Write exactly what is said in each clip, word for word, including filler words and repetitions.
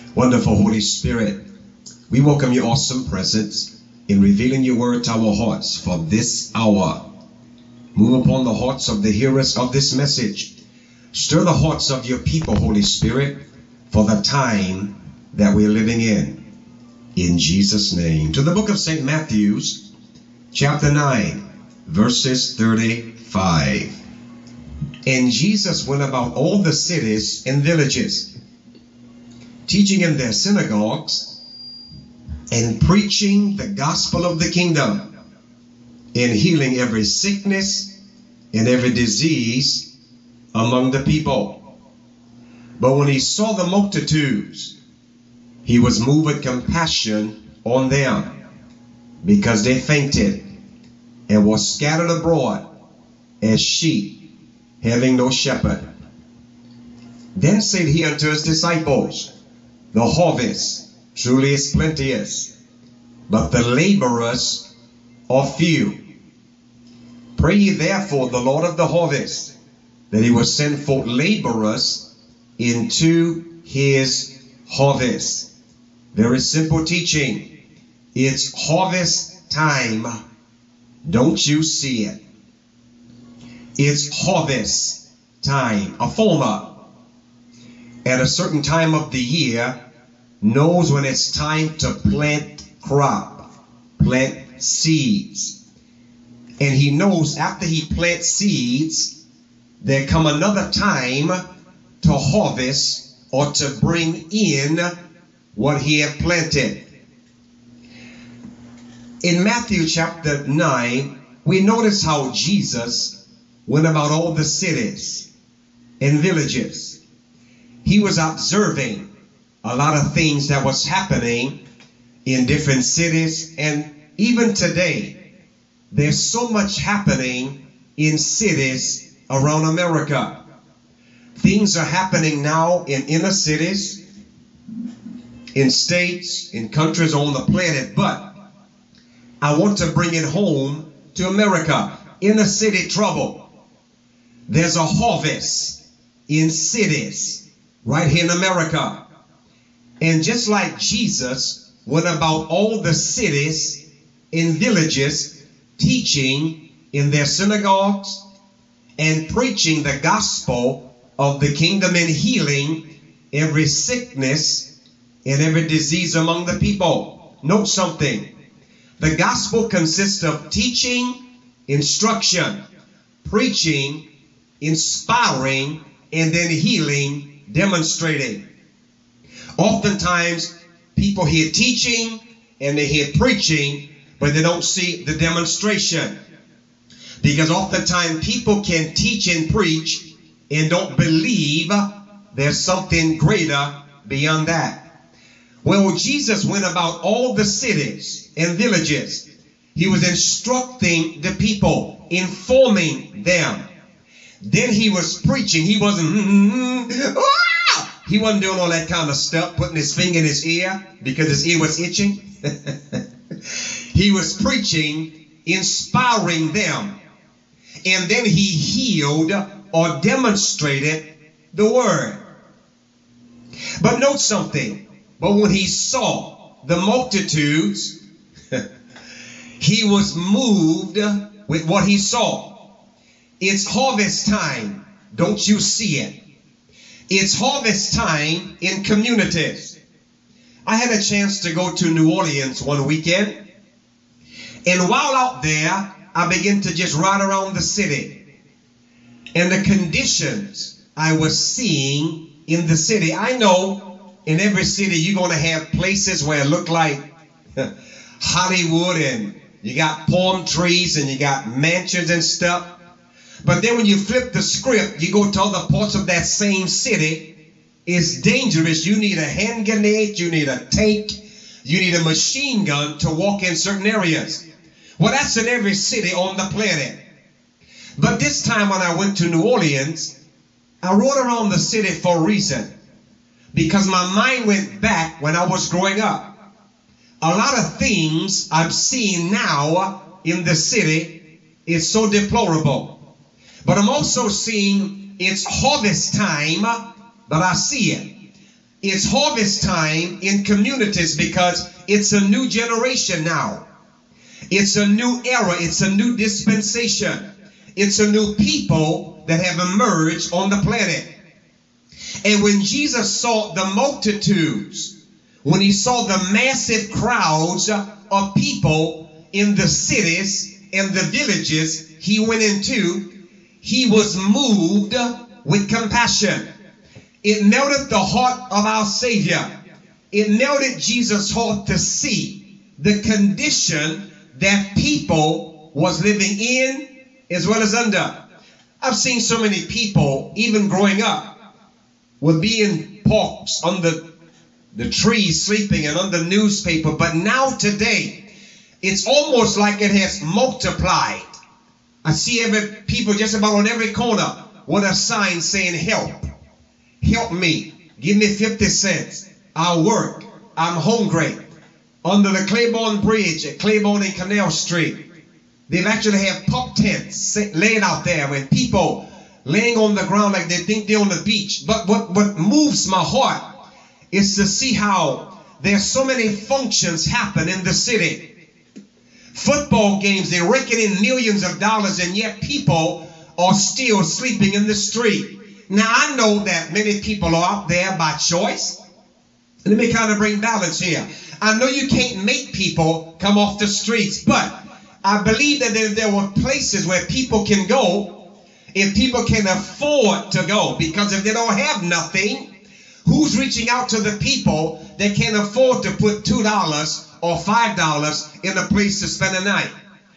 Wonderful Holy Spirit, we welcome your awesome presence in revealing your word to our hearts for this hour. Move upon the hearts of the hearers of this message. Stir the hearts of your people, Holy Spirit, for the time that we're living in. In Jesus' name. To the book of Saint Matthew's, chapter nine, verses thirty-five. And Jesus went about all the cities and villages, teaching in their synagogues and preaching the gospel of the kingdom, and healing every sickness and every disease among the people. But when he saw the multitudes, he was moved with compassion on them, because they fainted and were scattered abroad as sheep having no shepherd. Then said he unto his disciples, the harvest truly is plenteous, but the laborers are few. Pray ye therefore the Lord of the harvest, that he will send forth laborers into his harvest. Very simple teaching. It's harvest time. Don't you see it? It's harvest time. A farmer at a certain time of the year knows when it's time to plant crop, plant seeds. And he knows after he plants seeds, there come another time to harvest or to bring in what he had planted. In Matthew chapter nine, we notice how Jesus went about all the cities and villages. He was observing a lot of things that was happening in different cities, and even today, there's so much happening in cities around America. Things are happening now in inner cities, in states, in countries on the planet, but I want to bring it home to America. Inner city trouble. There's a harvest in cities right here in America. And just like Jesus went about all the cities and villages, teaching in their synagogues and preaching the gospel of the kingdom and healing every sickness and every disease among the people. Note something. The gospel consists of teaching, instruction, preaching, inspiring, and then healing, demonstrating. Oftentimes, people hear teaching and they hear preaching, but they don't see the demonstration. Because oftentimes, people can teach and preach and don't believe there's something greater beyond that. Well, Jesus went about all the cities and villages. He was instructing the people, informing them. Then he was preaching. He wasn't, mm, ah! He wasn't doing all that kind of stuff, putting his finger in his ear because his ear was itching. He was preaching, inspiring them. And then he healed or demonstrated the word. But note something. But when he saw the multitudes, he was moved with what he saw. It's harvest time. Don't you see it? It's harvest time in communities. I had a chance to go to New Orleans one weekend. And while out there, I began to just ride around the city. And the conditions I was seeing in the city. I know in every city you're going to have places where it look like Hollywood, and you got palm trees and you got mansions and stuff. But then when you flip the script, you go to other parts of that same city, it's dangerous. You need a hand grenade, you need a tank, you need a machine gun to walk in certain areas. Well, that's in every city on the planet. But this time when I went to New Orleans, I rode around the city for a reason. Because my mind went back when I was growing up. A lot of things I'm seeing now in the city is so deplorable. But I'm also seeing it's harvest time, but I see it. It's harvest time in communities because it's a new generation now. It's a new era. It's a new dispensation. It's a new people that have emerged on the planet. And when Jesus saw the multitudes, when he saw the massive crowds of people in the cities and the villages he went into, he was moved with compassion. It melted the heart of our Savior. It melted Jesus' heart to see the condition that people was living in as well as under. I've seen so many people, even growing up, would be in parks under the trees sleeping and on the newspaper. But now today, it's almost like it has multiplied. I see every people just about on every corner with a sign saying help. Help me. Give me fifty cents. I'll work. I'm hungry. Under the Claiborne Bridge at Claiborne and Canal Street, they've actually have pup tents laying out there with people laying on the ground like they think they're on the beach. But what, what moves my heart is to see how there's so many functions happen in the city. Football games, they're raking in millions of dollars, and yet people are still sleeping in the street. Now, I know that many people are out there by choice. Let me kind of bring balance here. I know you can't make people come off the streets, but I believe that there, there were places where people can go if people can afford to go. Because if they don't have nothing, who's reaching out to the people that can afford to put two dollars or five dollars in a place to spend a night?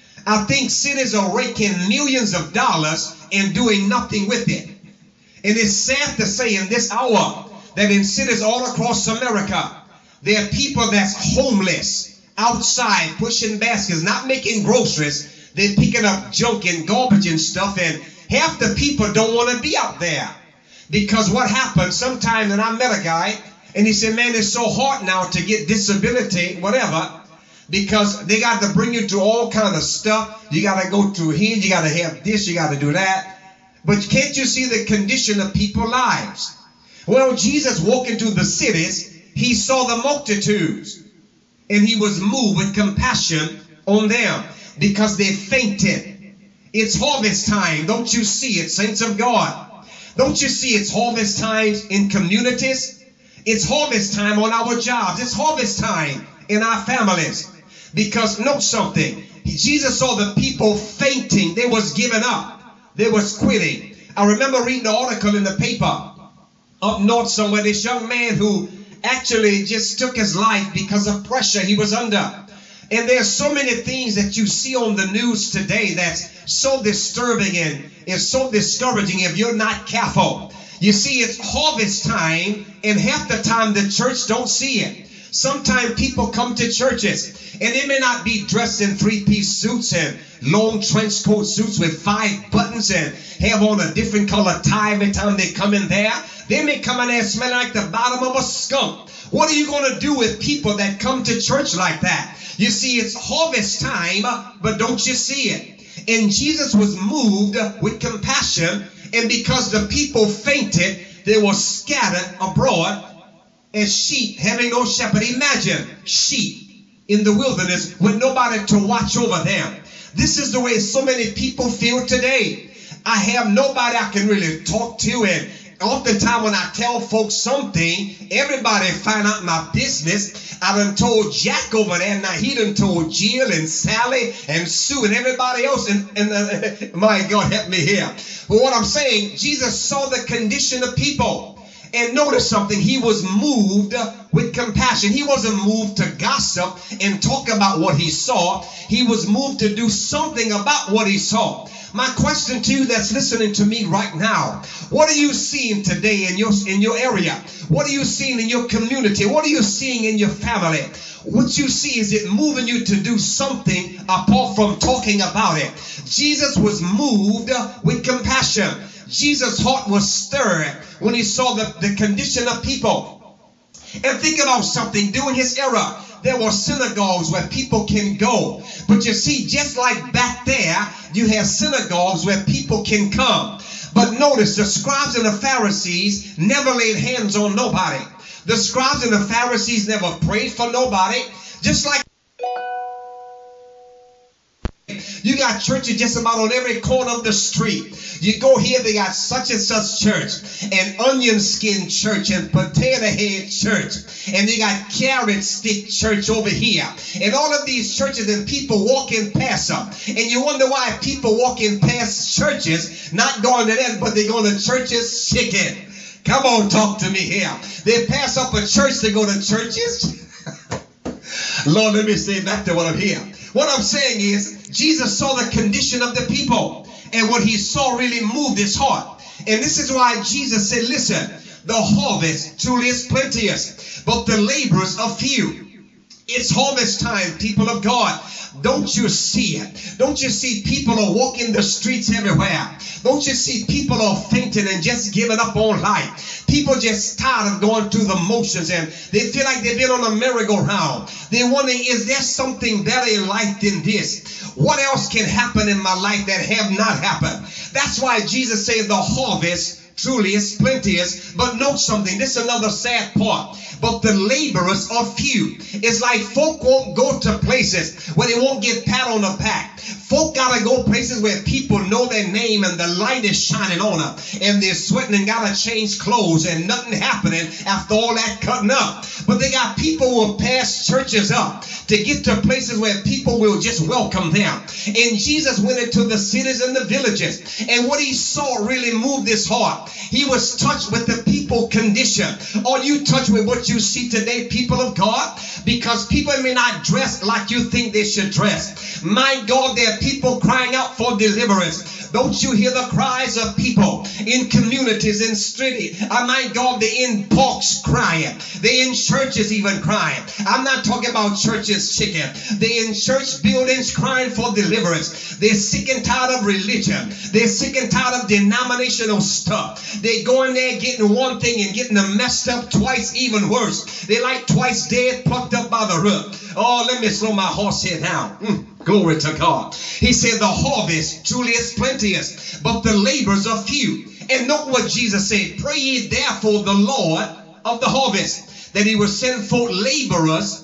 I think cities are raking millions of dollars and doing nothing with it. And it's sad to say in this hour that in cities all across America, there are people that's homeless outside pushing baskets, not making groceries. They're picking up junk and garbage and stuff, and half the people don't want to be out there. Because what happens sometimes, and I met a guy, and he said, man, it's so hard now to get disability, whatever, because they got to bring you to all kind of stuff. You got to go through here, you got to have this, you got to do that. But can't you see the condition of people's lives? Well, Jesus walked into the cities, he saw the multitudes, and he was moved with compassion on them because they fainted. It's harvest time. Don't you see it, saints of God? Don't you see it's harvest times in communities? It's harvest time on our jobs. It's harvest time in our families. Because note something. Jesus saw the people fainting. They was giving up. They was quitting. I remember reading the article in the paper up north somewhere. This young man who actually just took his life because of pressure he was under. And there's so many things that you see on the news today that's so disturbing and is so discouraging if you're not careful. You see, it's harvest time, and half the time the church don't see it. Sometimes people come to churches and they may not be dressed in three-piece suits and long trench coat suits with five buttons and have on a different color tie every time they come in there. They may come in there smelling like the bottom of a skunk. What are you going to do with people that come to church like that? You see, it's harvest time, but don't you see it? And Jesus was moved with compassion, and because the people fainted, they were scattered abroad as sheep having no shepherd. Imagine sheep in the wilderness with nobody to watch over them. This is the way so many people feel today. I have nobody I can really talk to, and oftentimes when I tell folks something, everybody find out my business. I done told Jack over there, now he done told Jill and Sally and Sue and everybody else. And, and uh, my God, help me here. But what I'm saying, Jesus saw the condition of people. And notice something, he was moved with compassion. He wasn't moved to gossip and talk about what he saw. He was moved to do something about what he saw. My question to you that's listening to me right now, what are you seeing today in your, in your area? What are you seeing in your community? What are you seeing in your family? What you see, is it moving you to do something apart from talking about it? Jesus was moved with compassion. Jesus' heart was stirred when he saw the, the condition of people. And think about something. During his era, there were synagogues where people can go. But you see, just like back there, you have synagogues where people can come. But notice, the scribes and the Pharisees never laid hands on nobody. The scribes and the Pharisees never prayed for nobody. Just like you got churches just about on every corner of the street. You go here, they got such and such church, and onion skin church, and potato head church, and they got carrot stick church over here. And all of these churches, and people walking past them. And you wonder why people walking past churches, not going to them, but they go to churches chicken. Come on, talk to me here. They pass up a church to go to churches. Lord, let me say back to what I'm here. What I'm saying is, Jesus saw the condition of the people, and what he saw really moved his heart. And this is why Jesus said, listen, the harvest truly is plenteous, but the laborers are few. It's harvest time, people of God. Don't you see it? Don't you see people are walking the streets everywhere? Don't you see people are fainting and just giving up on life? People just tired of going through the motions, and they feel like they've been on a merry-go-round. They're wondering, is there something better in life than this? What else can happen in my life that have not happened? That's why Jesus said the harvest truly is plenteous. But note something, this is another sad part. But the laborers are few. It's like folk won't go to places where they won't get pat on the back. Folk gotta go places where people know their name and the light is shining on them, and they're sweating and gotta change clothes and nothing happening after all that cutting up. But they got people who will pass churches up to get to places where people will just welcome them. And Jesus went into the cities and the villages, and what he saw really moved his heart. He was touched with the people condition. Are you touched with what you see today, people of God? Because people may not dress like you think they should dress. My God, there are people crying out for deliverance. Don't you hear the cries of people in communities, in streets? Oh my God, they're in parks crying. They're in churches even crying. I'm not talking about churches chicken. They're in church buildings crying for deliverance. They're sick and tired of religion. They're sick and tired of denominational stuff. They're going there getting one thing and getting them messed up twice, even worse. They're like twice dead, plucked up by the root. Oh, let me slow my horse here down. Mm. Glory to God. He said the harvest truly is plenteous, but the laborers are few. And note what Jesus said. Pray ye therefore the Lord of the harvest, that he will send forth laborers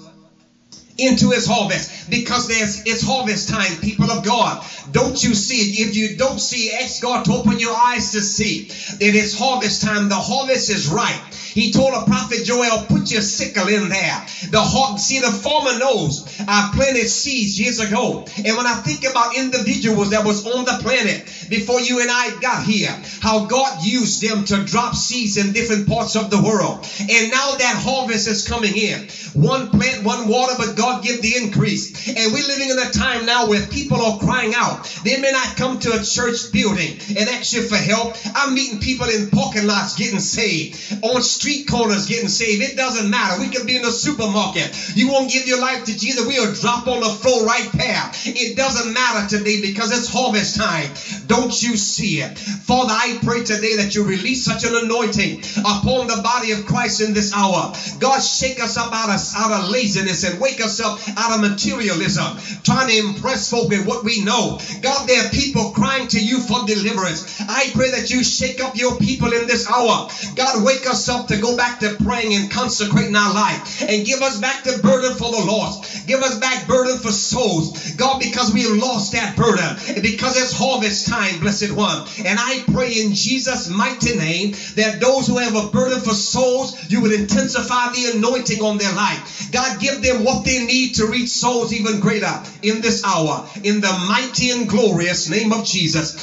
into his harvest, because there's it's harvest time, people of God. Don't you see it? If you don't see it, ask God to open your eyes to see that it's harvest time. The harvest is ripe. He told a prophet Joel, put your sickle in there. The har- See, the farmer knows I planted seeds years ago. And when I think about individuals that was on the planet before you and I got here, how God used them to drop seeds in different parts of the world. And now that harvest is coming in. One plant, one water, but God give the increase. And we're living in a time now where people are crying out. They may not come to a church building and ask you for help. I'm meeting people in parking lots getting saved, on street corners getting saved. It doesn't matter. We can be in the supermarket. You won't give your life to Jesus, we'll drop on the floor right there. It doesn't matter today because it's harvest time. Don't you see it? Father, I pray today that you release such an anointing upon the body of Christ in this hour. God, shake us up out of, out of laziness and wake us up out of materialism, trying to impress folk with what we know. God, there are people crying to you for deliverance. I pray that you shake up your people in this hour. God, wake us up to go back to praying and consecrating our life, and give us back the burden for the lost. Give us back burden for souls, God, because we have lost that burden, and because it's harvest time, blessed one. And I pray in Jesus' mighty name that those who have a burden for souls, you would intensify the anointing on their life. God, give them what they need to reach souls even greater in this hour, in the mighty and glorious name of Jesus.